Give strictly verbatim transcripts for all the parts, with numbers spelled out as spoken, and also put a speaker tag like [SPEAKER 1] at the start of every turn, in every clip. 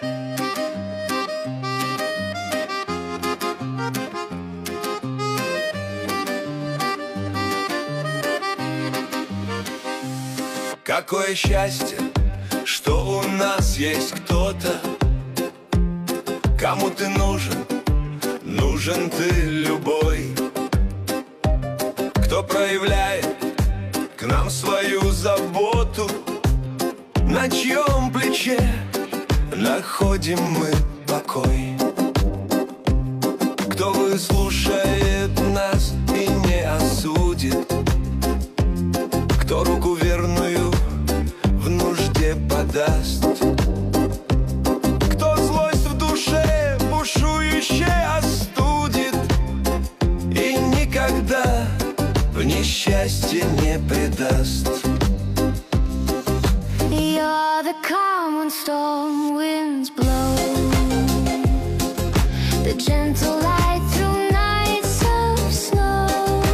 [SPEAKER 1] Какое счастье, что у нас есть кто-то, кому ты нужен, нужен ты любой, кто проявляет к нам свою заботу, на чьем плече находим мы покой, кто выслушает нас и не осудит, кто руку верную в нужде подаст, кто злость в душе бушующей остудит и никогда в несчастье не предаст.
[SPEAKER 2] You're the calm when storm winds blow, the gentle light through nights of snow.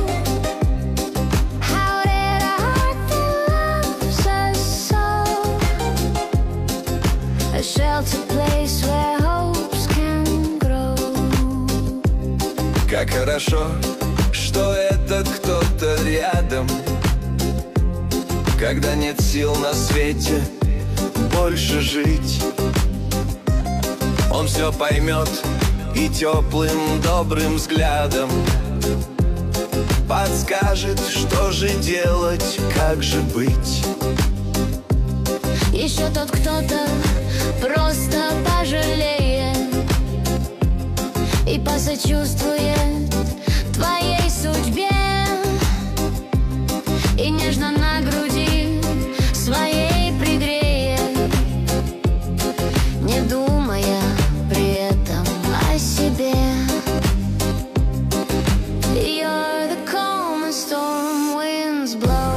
[SPEAKER 2] How did a heart that loves us so, a shelter place where hopes can grow.
[SPEAKER 1] Как хорошо, что этот кто-то рядом, когда нет сил на свете больше жить. Он все поймет и теплым добрым взглядом подскажет, что же делать, как же быть.
[SPEAKER 2] Еще тот кто-то просто пожалеет и посочувствует твоей судьбе, и нежно на груди своей пригреет, не думая при этом о себе. You're the calm when storm winds blow,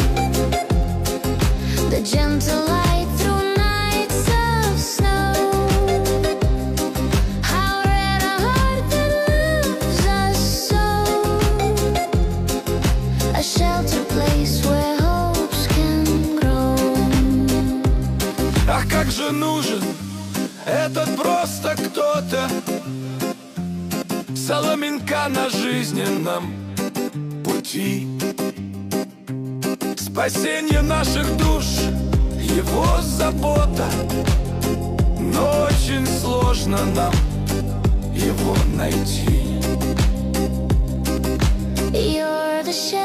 [SPEAKER 2] the gentle light through nights of snow. How red a heart that loves us so, a shelter place where hopes can grow.
[SPEAKER 1] Ах, как же нужен этот просто кто-то, соломинка на жизненном пути, спасение наших душ, его забота, но очень сложно нам его найти.
[SPEAKER 2] You're the